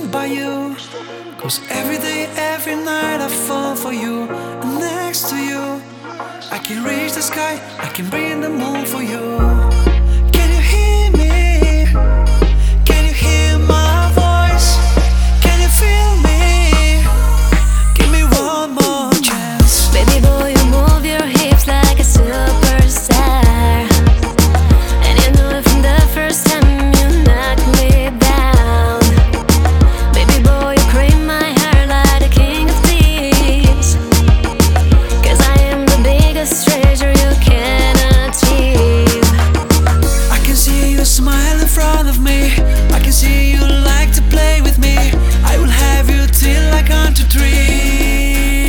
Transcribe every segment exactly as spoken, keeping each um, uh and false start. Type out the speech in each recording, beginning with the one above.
by you. Cause every day, every night I fall for you. And next to you, I can reach the sky, I can bring the moon for you. Can you hear me? Can you hear my voice? Can you feel me? Give me one more chance. Baby boy, you move your hips like a superstar. And you know it from the first time you knocked me down. Baby boy, you cream my heart like the king of thieves. Cause I am the biggest treasure you can achieve. I can see you smile in front of me. I can see you like to play with me. I will have you till I count to three.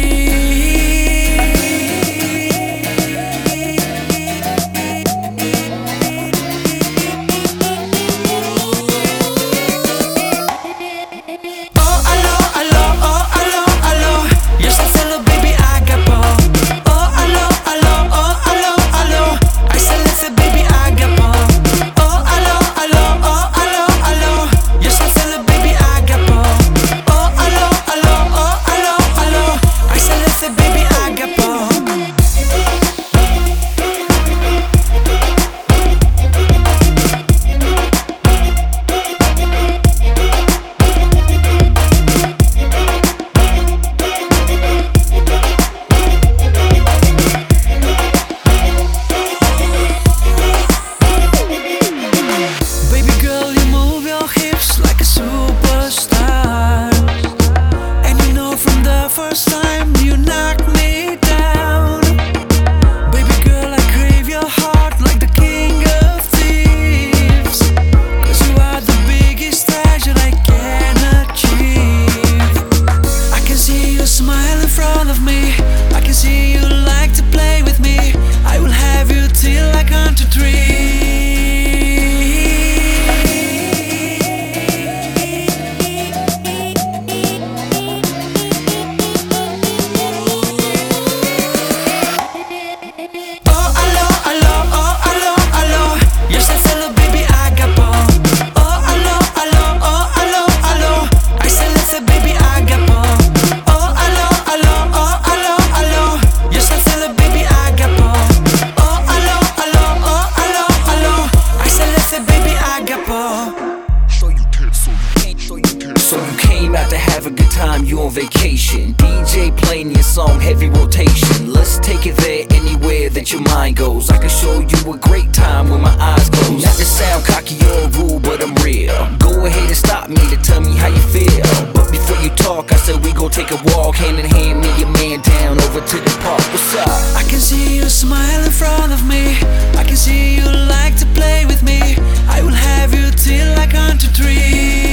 So you came out to have a good time, you on vacation. D J playing your song, heavy rotation. Let's take it there, anywhere that your mind goes. I can show you a great time with my eyes closed. Not to sound cocky or rude, but I'm real. Go ahead and stop me to tell me how you feel. But before you talk, I said we gon' take a walk, hand in hand, me and your man down over to the park. What's up? I can see you smile in front of me. I can see you like to play with me. I will have you till I count to three.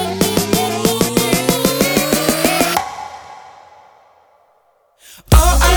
Oh, I